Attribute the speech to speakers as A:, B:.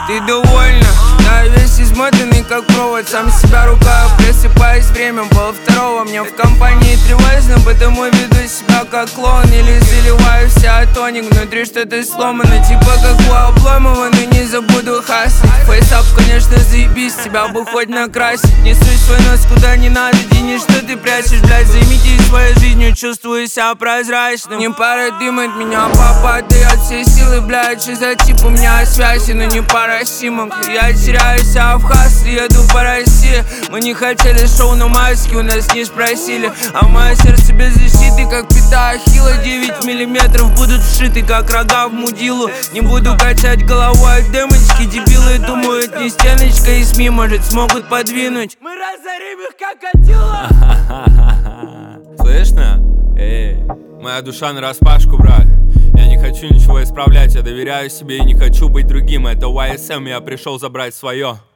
A: Ты довольна? Да, весь измотанный как провод. Сам себя ругаю, просыпаюсь, время полвторого. Мне в компании тревожно, потому веду себя как клоун. Или заливаю вся тоник, внутри что-то сломано. Типа как у Обломова, но не забуду хаслить. Фейсап, конечно, заебись, тебя бы хоть накрасить. Не суй свой нос куда не надо, денег, что ты прячешь, блядь. Займитесь своей жизнью, чувствую себя прозрачным. Не пора дымать, меня папа отдает все силы, блядь. Что за тип у меня связи, но не пара симок. Я теряюсь, а в хасле еду по России. Мы не хотели шоу на маске, у нас не спросили. А мое сердце без защиты, как пята Ахилла. 9 миллиметров будут вшиты, как рога в мудилу. Не буду качать головой от демочки. Дебилы думают, не стеночка и СМИ, может, смогут подвинуть. Мы разорим их, как Атилла.
B: Слышно? Эй, моя душа нараспашку, брат. Я не хочу ничего исправлять, я доверяю себе и не хочу быть другим. Это YSM, я пришел забрать свое.